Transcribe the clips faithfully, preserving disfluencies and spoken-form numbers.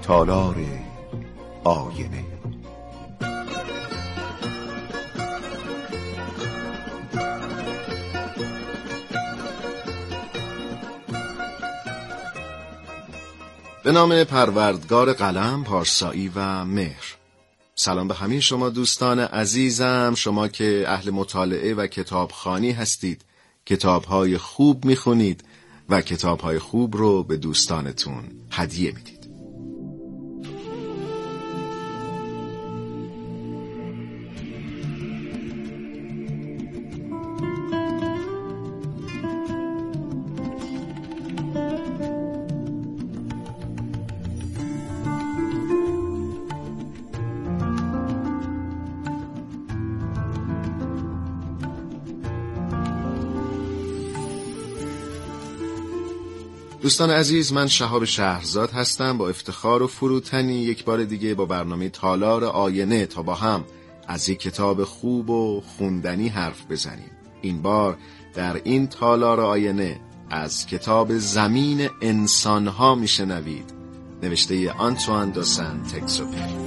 تالار آینه. به نام پروردگار قلم، پارسایی و مهر. سلام به همه شما دوستان عزیزم، شما که اهل مطالعه و کتابخوانی هستید، کتاب‌های خوب می‌خونید و کتاب‌های خوب رو به دوستانتون هدیه میدید. دوستان عزیز، من شهاب شهرزاد هستم. با افتخار و فروتنی یک بار دیگه با برنامه تالار آینه تا با هم از یک کتاب خوب و خوندنی حرف بزنیم. این بار در این تالار آینه از کتاب زمین انسانها میشنوید، نوشته آنتوان دو سنت اگزوپری.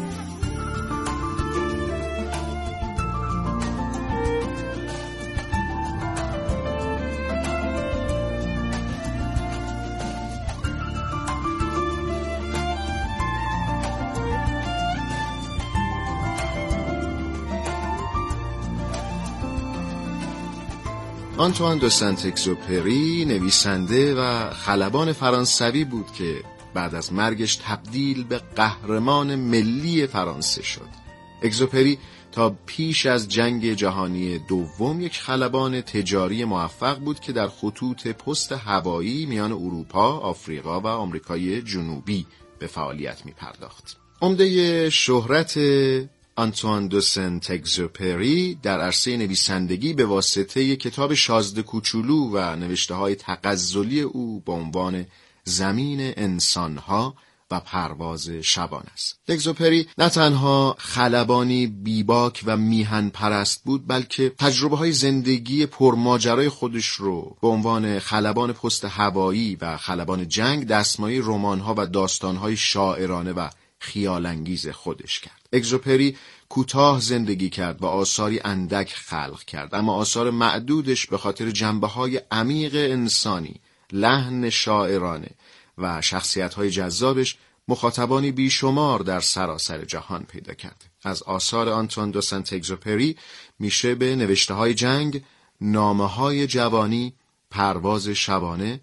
آنتوان دو سنت اگزوپری نویسنده و خلبان فرانسوی بود که بعد از مرگش تبدیل به قهرمان ملی فرانسه شد. اگزوپری تا پیش از جنگ جهانی دوم یک خلبان تجاری موفق بود که در خطوط پست هوایی میان اروپا، آفریقا و آمریکای جنوبی به فعالیت می پرداخت. عمده شهرت آنتوان دو سنت اگزوپری در عرصه نویسندگی به واسطه کتاب شازده کوچولو و نوشته‌های تغزلی او با عنوان زمین انسانها و پرواز شبان است. اگزوپری نه تنها خلبانی بیباک و میهن پرست بود، بلکه تجربه‌های زندگی پرماجرای خودش رو به عنوان خلبان پست هوایی و خلبان جنگ دستمایه رمان‌ها و داستان‌های شاعرانه و خیال‌انگیز خودش کرد. اگزوپری کوتاه زندگی کرد و آثاری اندک خلق کرد، اما آثار معدودش به خاطر جنبه‌های عمیق انسانی، لحن شاعرانه و شخصیت‌های جذابش مخاطبانی بیشمار در سراسر جهان پیدا کرد. از آثار آنتوان دو سنت اگزوپری میشه به نوشته‌های جنگ، نامه‌های جوانی، پرواز شبانه،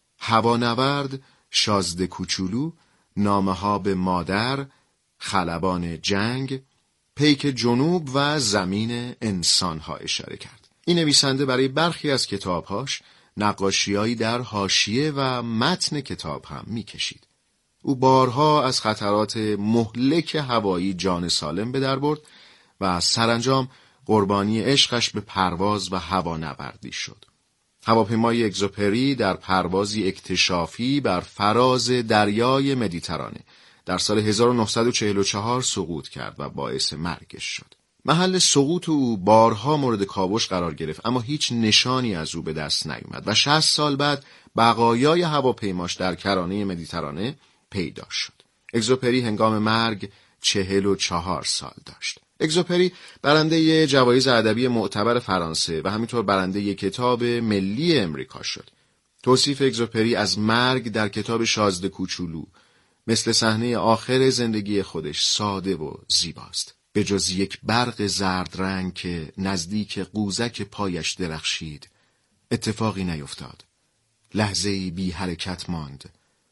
هوانورد، شازده کوچولو، نامه‌ها به مادر، خلبان جنگ، پیک جنوب و زمین انسانها اشاره کرد. این نویسنده برای برخی از کتابهاش نقاشی‌هایی در حاشیه و متن کتاب هم می‌کشید. او بارها از خطرات مهلک هوایی جان سالم به در برد و سرانجام قربانی عشقش به پرواز و هوانوردی شد. هواپیمای اگزوپری در پروازی اکتشافی بر فراز دریای مدیترانه در سال هزار و نهصد و چهل و چهار سقوط کرد و باعث مرگش شد. محل سقوط او بارها مورد کاوش قرار گرفت، اما هیچ نشانی از او به دست نیامد و شصت سال بعد بقایای هواپیماش در کرانه مدیترانه پیدا شد. اگزوپری هنگام مرگ چهل و چهار سال داشت. اگزوپری برنده جوایز ادبی معتبر فرانسه و همینطور برنده کتاب ملی امریکا شد. توصیف اگزوپری از مرگ در کتاب شازده کوچولو مثل صحنه آخر زندگی خودش ساده و زیباست. به جز یک برق زرد رنگ که نزدیک قوزک پایش درخشید، اتفاقی نیفتاد. لحظه‌ای بی حرکت ماند.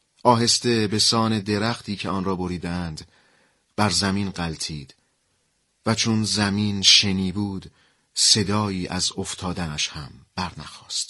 آهسته به سان درختی که آن را بریدند بر زمین غلتید و چون زمین شنی بود، صدایی از افتادنش هم برنخاست.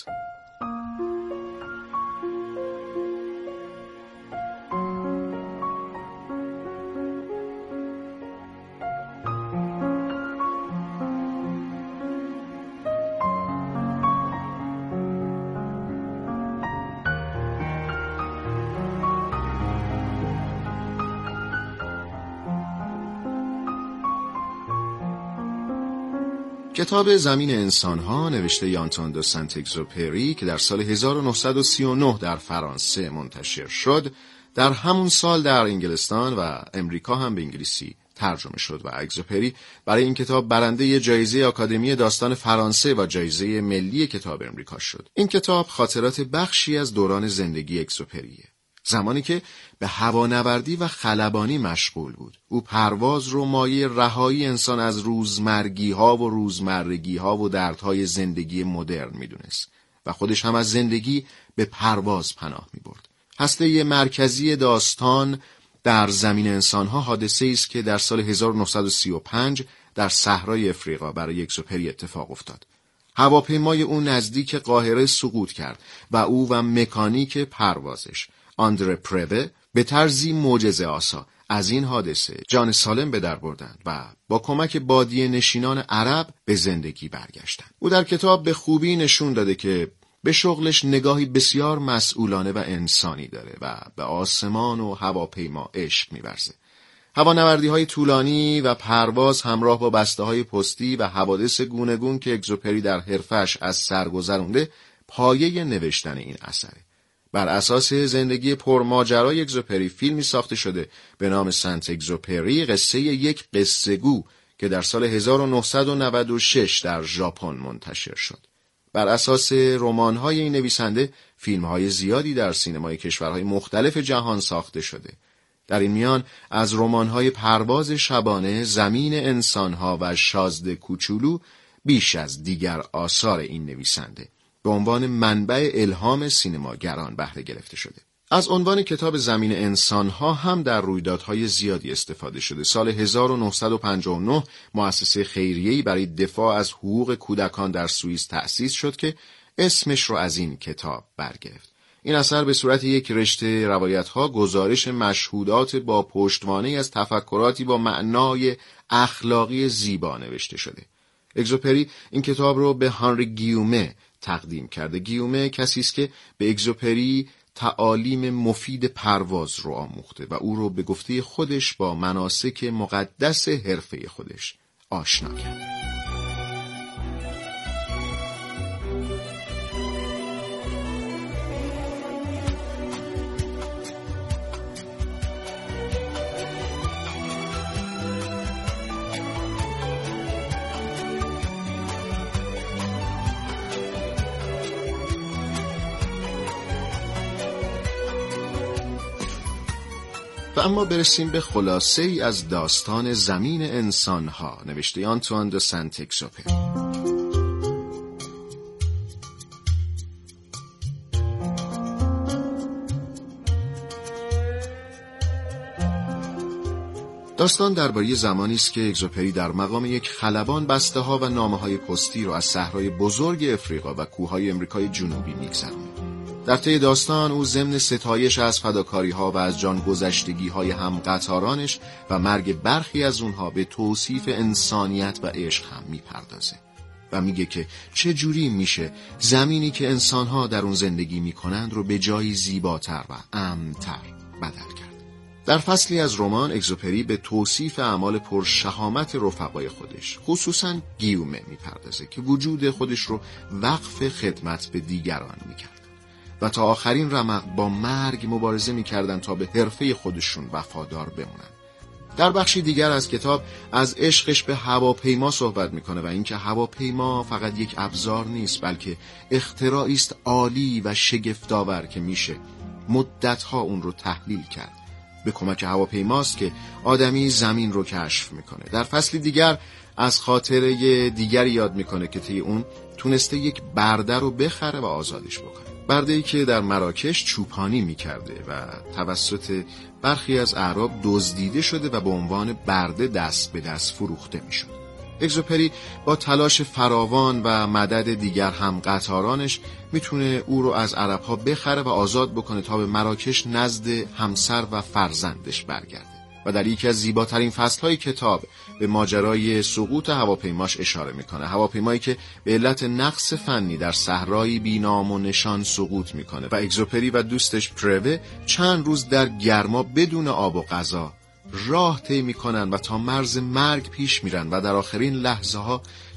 کتاب زمین انسانها نوشته آنتوان دو سنت اگزوپری که در سال هزار و نهصد و سی و نه در فرانسه منتشر شد، در همون سال در انگلستان و امریکا هم به انگلیسی ترجمه شد و اگزوپری برای این کتاب برنده جایزه آکادمی داستان فرانسه و جایزه ملی کتاب امریکا شد. این کتاب خاطرات بخشی از دوران زندگی اگزوپریه. زمانی که به هوانوردی و خلبانی مشغول بود. او پرواز رو مایه رهایی انسان از روزمرگی ها و روزمرگی ها و دردهای زندگی مدرن میدونست و خودش هم از زندگی به پرواز پناه می برد. هسته مرکزی داستان در زمین انسانها حادثه است که در سال هزار و نهصد و سی و پنج در صحرای افریقا برای اگزوپری اتفاق افتاد. هواپیمای او نزدیک قاهره سقوط کرد و او و مکانیک پروازش آندره پروه به طرزی معجزه آسا از این حادثه جان سالم به در بردند و با کمک بادیه نشینان عرب به زندگی برگشتند. او در کتاب به خوبی نشون داده که به شغلش نگاهی بسیار مسئولانه و انسانی داره و به آسمان و هواپیما عشق می‌ورزه. هوانوردی های طولانی و پرواز همراه با بسته های پستی و حوادث گوناگون که اگزوپری در حرفش از سر گذرونده پایه نوشتن این اثره. بر اساس زندگی پرماجرای اگزوپری فیلمی ساخته شده به نام سنت اگزوپری، قصه یک قصه‌گو که در سال هزار و نهصد و نود و شش در ژاپن منتشر شد. بر اساس رمان‌های این نویسنده فیلم‌های زیادی در سینمای کشورهای مختلف جهان ساخته شده. در این میان از رمان‌های پرواز شبانه، زمین انسان‌ها و شازده کوچولو بیش از دیگر آثار این نویسنده به عنوان منبع الهام سینماگران بهره گرفته شده. از عنوان کتاب زمین انسان‌ها هم در رویدادهای زیادی استفاده شده. سال هزار و نهصد و پنجاه و نه مؤسسه خیریه‌ای برای دفاع از حقوق کودکان در سوئیس تأسیس شد که اسمش رو از این کتاب برگرفت. این اثر به صورت یک رشته روایت‌ها گزارش مشهودات با پشتوانه‌ای از تفکراتی با معنای اخلاقی زیبا نوشته شده. اگزوپری این کتاب رو به هانری گیومه تقدیم کرده. گیومه کسی است که به اگزوپری تعالیم مفید پرواز رو آموخته و او رو به گفته خودش با مناسک مقدس حرفه خودش آشنا کرد. و اما برسیم به خلاصه ای از داستان زمین انسانها نوشته آنتوان دو سنت اگزوپری. داستان درباره زمانی است که اگزوپری در مقام یک خلبان بسته ها و نامه های پستی را از صحرای بزرگ افریقا و کوههای امریکای جنوبی می‌گذراند. در طی داستان او ضمن ستایش از فداکاری‌ها و از جانگذشتگی‌های هم قطارانش و مرگ برخی از اونها به توصیف انسانیت و عشق هم میپردازه و میگه که چه جوری میشه زمینی که انسان‌ها در اون زندگی میکنند رو به جایی زیباتر و امن‌تر بدل کرد. در فصلی از رمان اگزوپری به توصیف اعمال پرشهامت رفقای خودش خصوصاً گیومه میپردازه که وجود خودش رو وقف خدمت به دیگران میکرد و تا آخرین رمق با مرگ مبارزه می‌کردند تا به حرفه خودشون وفادار بمونن. در بخشی دیگر از کتاب از عشقش به هواپیما صحبت می‌کنه و اینکه هواپیما فقط یک ابزار نیست بلکه اختراعی است عالی و شگفت‌آور که میشه مدت‌ها اون رو تحلیل کرد. به کمک هواپیماست که آدمی زمین رو کشف می‌کنه. در فصل دیگر از خاطره دیگری یاد می‌کنه که طی اون تونسته یک برده رو بخره و آزادش بکنه. برده‌ای که در مراکش چوپانی می‌کرده و توسط برخی از اعراب دزدیده شده و به عنوان برده دست به دست فروخته می‌شد. اگزوپری با تلاش فراوان و مدد دیگر هم قطارانش میتونه او رو از عرب‌ها بخره و آزاد بکنه تا به مراکش نزد همسر و فرزندش برگرده. و در یکی از زیباترین فصل‌های کتاب به ماجرای سقوط هواپیماش اشاره میکنه. هواپیمایی که به علت نقص فنی در صحرایی بی‌نام و نشان سقوط میکنه و اگزوپری و دوستش پروه چند روز در گرما بدون آب و غذا راه طی میکنن و تا مرز مرگ پیش میرن و در آخرین لحظه ها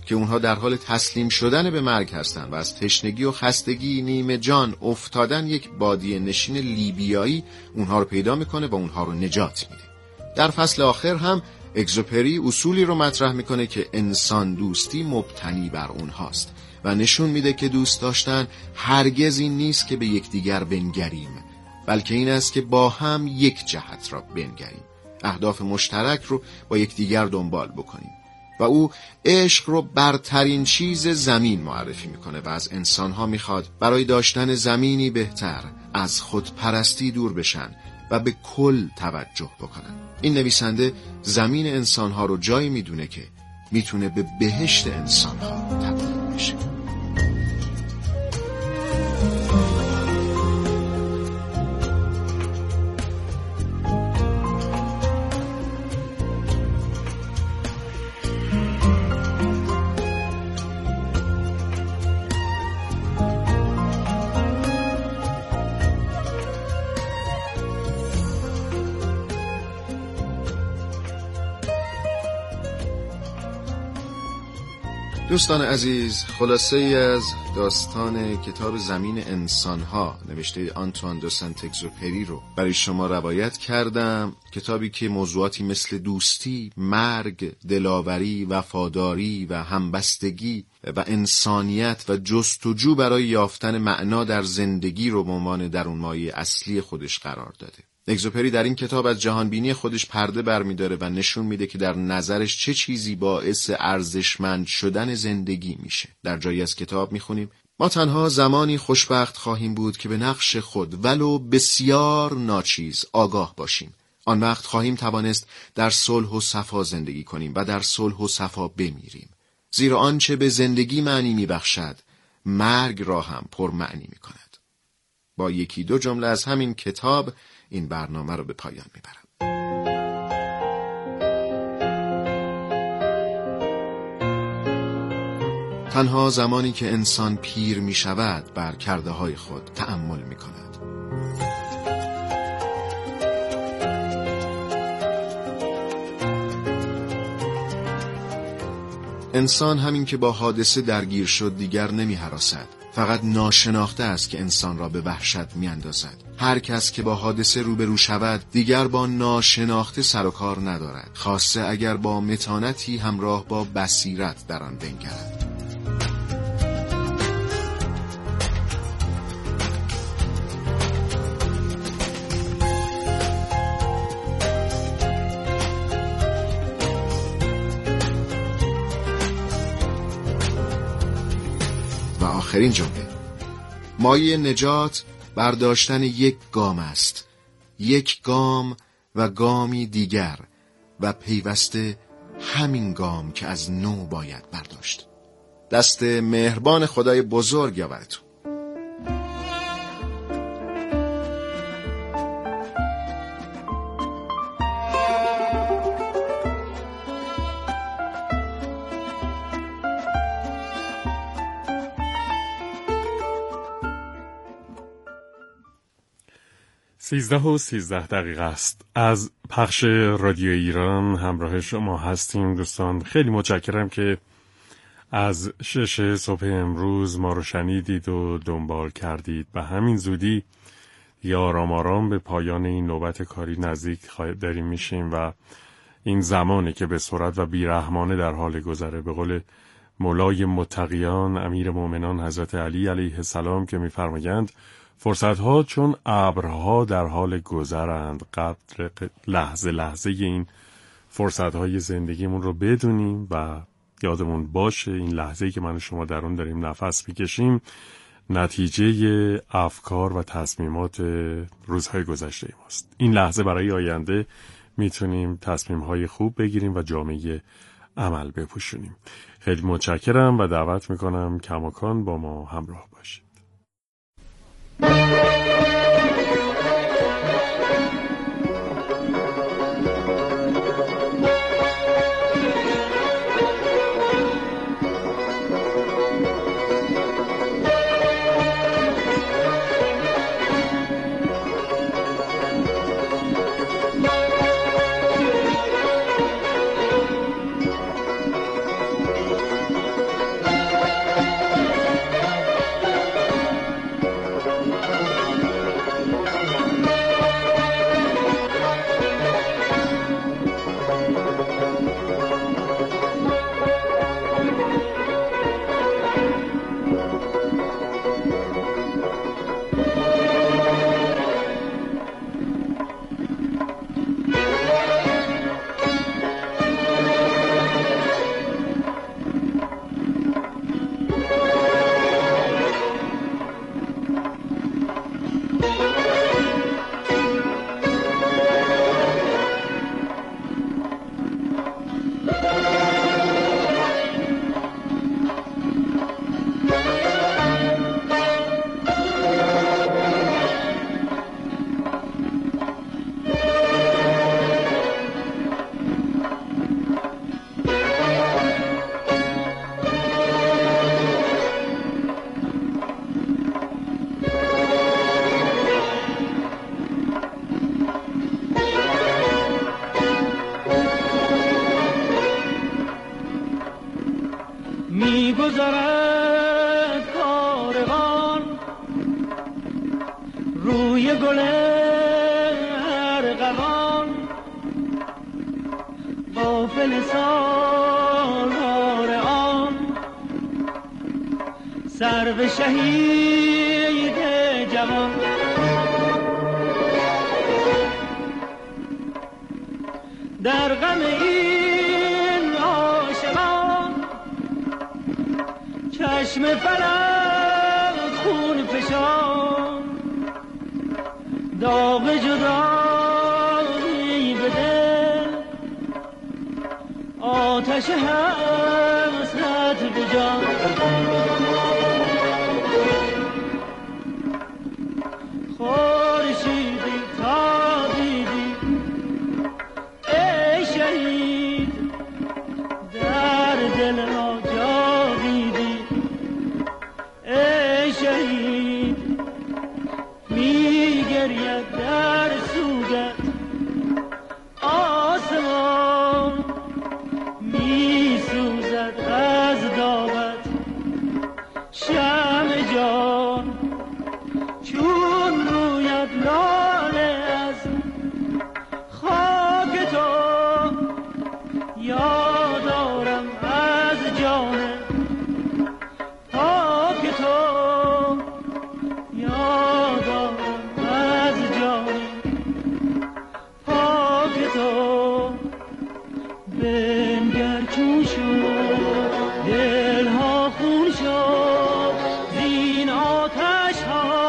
که اونها در حال تسلیم شدن به مرگ هستند و از تشنگی و خستگی نیمه جان افتادن یک بادیه نشین لیبیایی اونها رو پیدا میکنه و اونها رو نجات میده. در فصل آخر هم اگزوپری اصولی رو مطرح میکنه که انسان دوستی مبتنی بر اونهاست و نشون میده که دوست داشتن هرگز این نیست که به یکدیگر بنگریم، بلکه این است که با هم یک جهت را بنگریم، اهداف مشترک رو با یکدیگر دنبال بکنیم. و او عشق رو برترین چیز زمین معرفی میکنه و از انسانها میخواد برای داشتن زمینی بهتر از خودپرستی دور بشن و به کل توجه بکنن. این نویسنده زمین انسانها رو جایی میدونه که میتونه به بهشت انسانها تبدیل بشه. دوستان عزیز، خلاصه ای از داستان کتاب زمین انسانها نوشته آنتوان دو سنت اگزوپری رو برای شما روایت کردم. کتابی که موضوعاتی مثل دوستی، مرگ، دلاوری، وفاداری و همبستگی و انسانیت و جستجو برای یافتن معنا در زندگی رو به عنوان درونمایه اصلی خودش قرار داده. اگزوپری در این کتاب از جهانبینی خودش پرده برمی‌داره و نشون میده که در نظرش چه چیزی باعث ارزشمند شدن زندگی میشه. در جایی از کتاب میخونیم: ما تنها زمانی خوشبخت خواهیم بود که به نقش خود ولو بسیار ناچیز آگاه باشیم. آن وقت خواهیم توانست در صلح و صفا زندگی کنیم و در صلح و صفا بمیریم. زیرا آنچه به زندگی معنی میبخشد مرگ را هم پر معنی میکند. با یکی دو جمله از همین کتاب این برنامه رو به پایان میبرم. تنها زمانی که انسان پیر میشود بر کرده های خود تأمل میکند. انسان همین که با حادثه درگیر شد دیگر نمی هراسد. فقط ناشناخته است که انسان را به وحشت می اندازد. هر کس که با حادثه روبرو شود دیگر با ناشناخته سر و کار ندارد، خاصه اگر با متانتی همراه با بصیرت در آن بنگرد. آخرین جمله: مایه نجات برداشتن یک گام است، یک گام و گامی دیگر و پیوسته همین گام که از نو باید برداشت. دست مهربان خدای بزرگ یاورتون. سیزده و سیزده دقیقه است. از پخش رادیو ایران همراه شما هستیم دوستان. خیلی متشکرم که از شش صبح امروز ما رو شنیدید و دنبال کردید. به همین زودی یا آرام آرام به پایان این نوبت کاری نزدیک داریم میشیم و این زمانی که به سرعت و بیرحمانه در حال گذره. به قول مولای متقیان امیر مومنان حضرت علی علیه السلام که میفرمایند فرصت‌ها چون ابرها در حال گذرند. قدر لحظه لحظه این فرصت‌های زندگیمون رو بدونیم و یادمون باشه این لحظه‌ای که من و شما در اون داریم نفس می‌کشیم نتیجه افکار و تصمیمات روزهای گذشته ماست. این لحظه برای آینده میتونیم تصمیم‌های خوب بگیریم و جامعه عمل بپوشونیم. خیلی متشکرم و دعوت می‌کنم کماکان با ما همراه باشید. گذرد کاروان روی گل ارغوان، غافل سالار آن سرو شهید جوان. در غم این عاشقان چشم فلک خون فشان، داغ جدایی به دل، آتش حسرت به جان. خورشیدی تا دیدی ای شهید، در دل ما جاویدی ای شهید. می گرید در سوگت آسمان، می سوزد از داغت شمع جان. چون روید لاله از خاک تو، یادارم از جان پاک تو، یادارم از جان پاک تو. بنگر چون شد دلها خون شد زین آتش ها،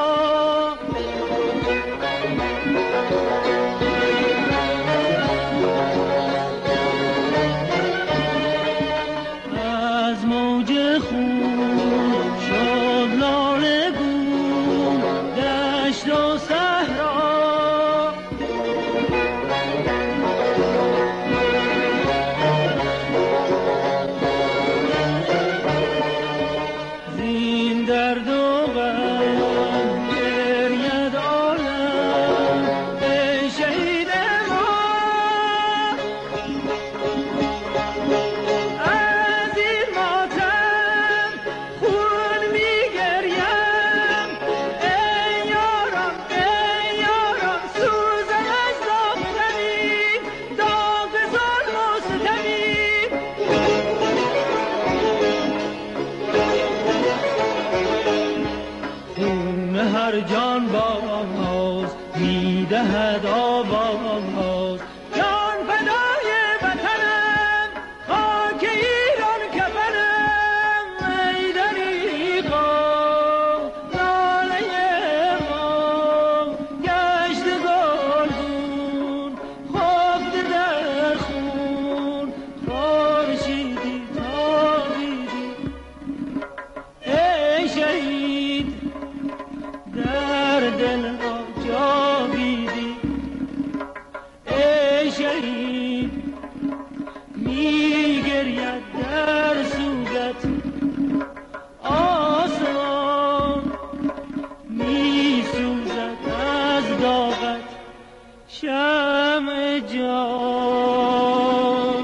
از موج خون شد لاله گون دشت و صحرا. زین درد و غم گرید عالم ای شهید ما، از این ماتم خون می گریم ای یارم ای یارم. سوزم از داغ زمین، داغ ظلم و ستمین. خون هر جان باز میدهد آواز، جان فدای وطنم خاک ایران کفنم. ای دریغا لاله ما گشت گلگون، خفته در خون. خورشیدی تابیدی ای شهید، در دل ما جاویدی ای شهید. می گرید در سوگت آسمان، می سوزد از داغت شمع جان.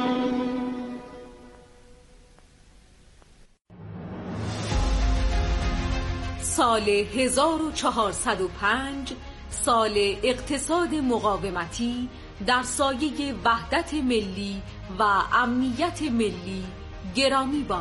سال هزار و چهارصد و پنج، سال اقتصاد مقاومتی در سایه وحدت ملی و امنیت ملی گرامی باد.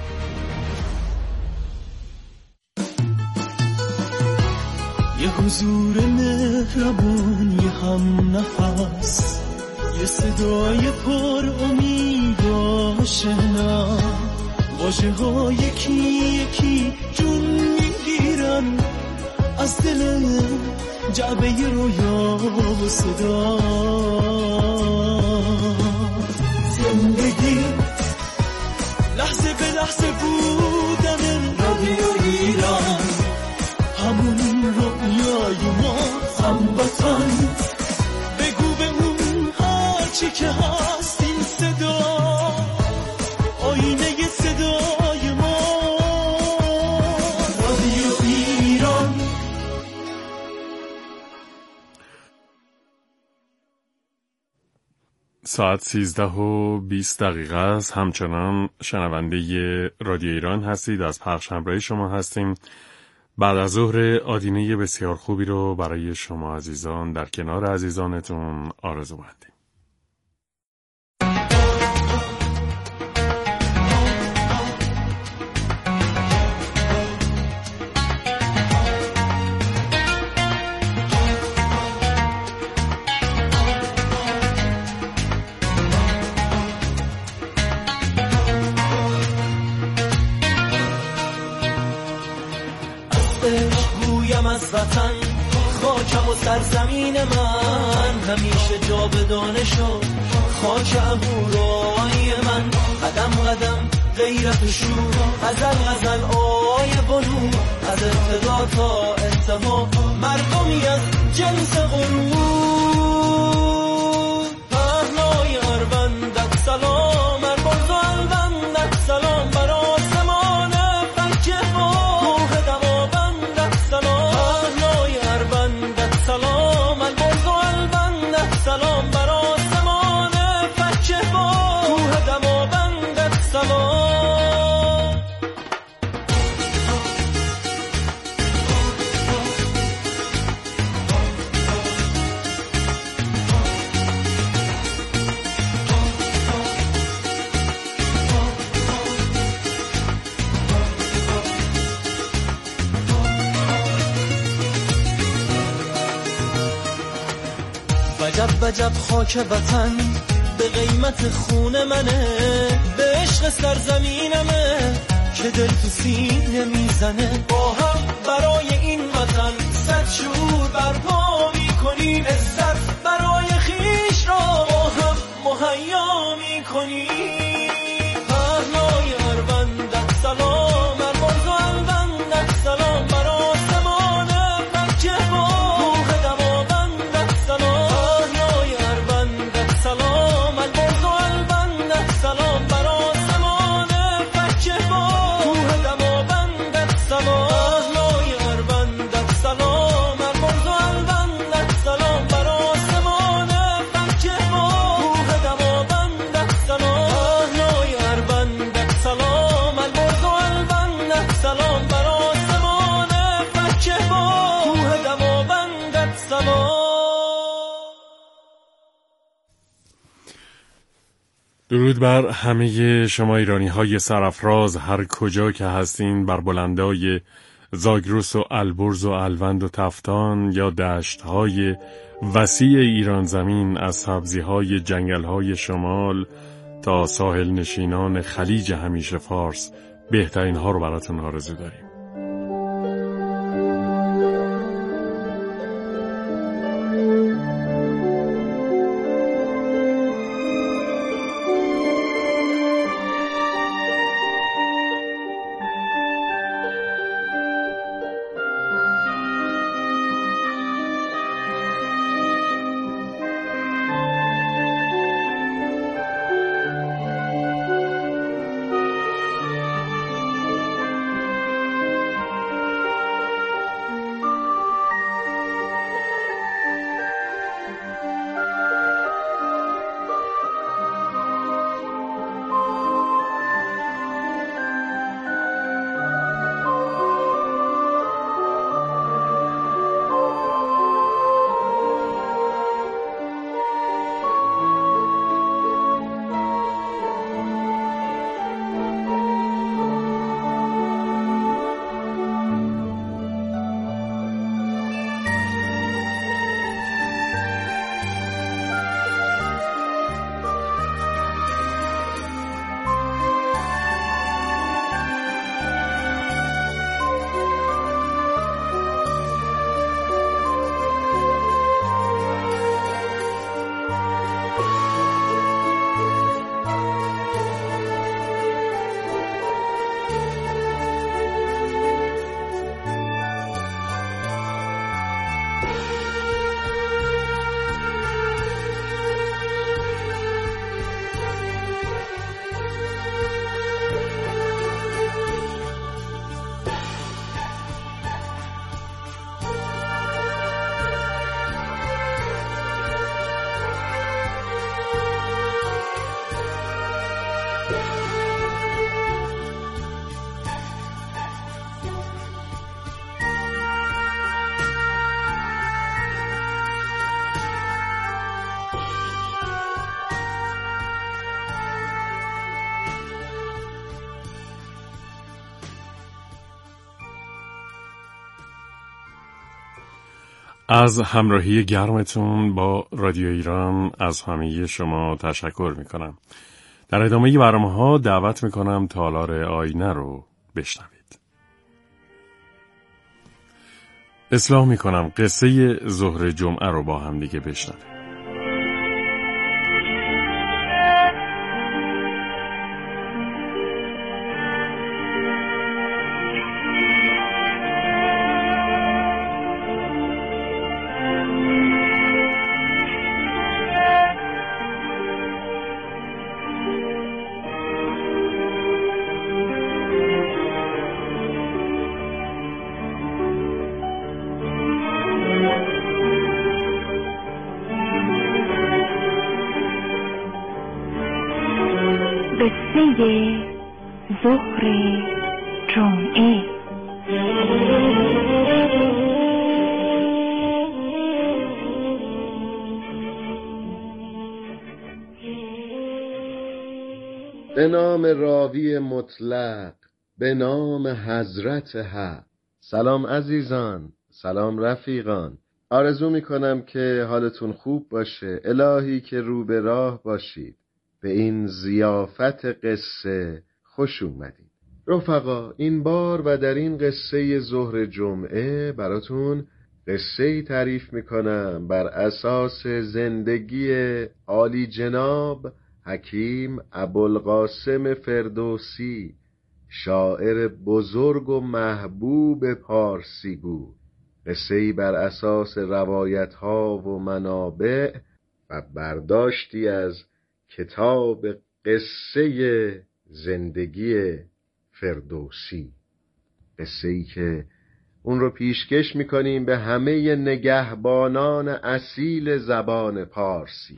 یه حضور مهربان، یه هم نفس، یه صدای پر امید و آشنا، واژه ها یکی یکی جون میگیرن از دل جعبه رویا و صدا. زندگی لحظه به لحظه بودن رادیو ایران، همون رویای ما هموطن. بگو به اون هرچی که هست این صدا، آینه صدای ما، رادیو ایران. ساعت سیزده و بیست دقیقه است. همچنان شنونده رادیو ایران هستید. از پخش همراهی شما هستیم. بعد از ظهر آدینه بسیار خوبی رو برای شما عزیزان در کنار عزیزانتون آرزو مندیم. از وطن خاکم و سرزمین من همیشه جاودانه شد. خاک عبورای من قدم قدم غیرت و شور، غزل غزل آی بنو، از ابتدا تا انتها مردمی از جنس غرور. پهنای اروندت سلام، ارباز و الوندت سلام، بر آسمان فکه با کوه دماوندت سلام. پهنای اروندت سلام، ارباز و الوندت سلام، بر آسمان فکه با کوه دماوندت سلام. وجب وجب خاک وطن به قیمت خون منه، به عشق سرزمینمه که دل تو سینه میزنه. با هم برای این وطن صد شور برپا میکنیم، عزت برای خیش را با هم مهیا میکنیم. پهنای اروندت سلام، ارباز و الوندت سلام، بر آسمان فکه با کوه دماوندت سلام. پهنای اروندت سلام، ارباز و الوندت سلام، بر آسمان فکه با کوه دماوندت سلام. پهنای اروندت سلام، ارباز و الوندت سلام، بر آسمان فکه با کوه دماوندت سلام. پهنای اروندت سلام، ارباز و الوندت سلام، بر آسمان فکه با کوه دماوندت سلام. درود بر همه شما ایرانی های سرافراز هر کجا که هستین، بر بلندای زاگرس و البرز و الوند و تفتان یا دشت های وسیع ایران زمین، از سبزی های جنگل های شمال تا ساحل نشینان خلیج همیشه فارس، بهترین ها رو براتون آرزو داریم. از همراهی گرمتون با رادیو ایران از همه شما تشکر میکنم. در ادامه برنامه‌ها دعوت میکنم تالار آینه رو بشنوید. اصلاح میکنم قصه ظهر جمعه رو با هم دیگه بشنوید. قصه ظهر جمعه. به نام راوی مطلق، به نام حضرت حق. سلام عزیزان، سلام رفیقان. آرزو میکنم که حالتون خوب باشه. الهی که رو به راه باشید. به این ضیافت قصه خوش اومدید. رفقا، این بار و در این قصه ظهر جمعه براتون قصه‌ای تعریف میکنم بر اساس زندگی عالی جناب حکیم ابوالقاسم فردوسی، شاعر بزرگ و محبوب پارسیگو. قصه‌ای بر اساس روایت‌ها و منابع و برداشتی از کتاب قصه زندگی فردوسی. قصه‌ای که اون رو پیشکش می‌کنیم به همه نگهبانان اصیل زبان پارسی.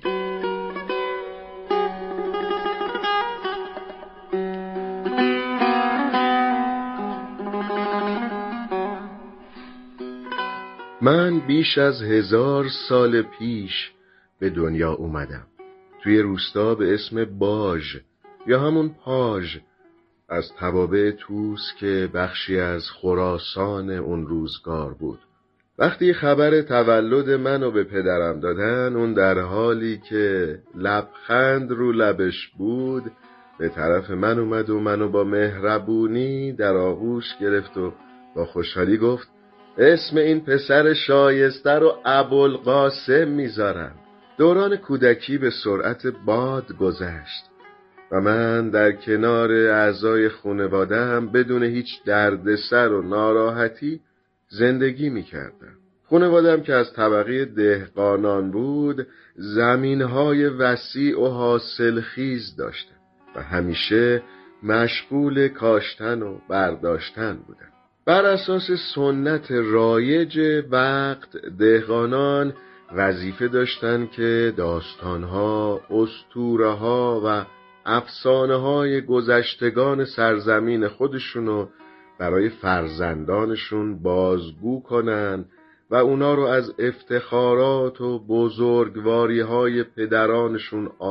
من بیش از هزار سال پیش به دنیا اومدم، توی روستا به اسم باژ یا همون پاژ از توابع توس که بخشی از خراسان اون روزگار بود. وقتی خبر تولد منو به پدرم دادن، اون در حالی که لبخند رو لبش بود به طرف من اومد و منو با مهربونی در آغوش گرفت و با خوشحالی گفت اسم این پسر شایسته رو ابوالقاسم میذارم. دوران کودکی به سرعت باد گذشت و من در کنار اعضای خانواده‌ام بدون هیچ دردسر و ناراحتی زندگی میکردم. خانواده‌ام که از طبقه دهقانان بود، زمین‌های وسیع و حاصلخیز داشتن و همیشه مشغول کاشتن و برداشتن بودن. بر اساس سنت رایج وقت، دهقانان وظیفه داشتن که داستانها، اسطوره‌ها و افسانه‌های گذشتگان سرزمین خودشونو برای فرزندانشون بازگو کنن و اونا رو از افتخارات و بزرگواری‌های پدرانشون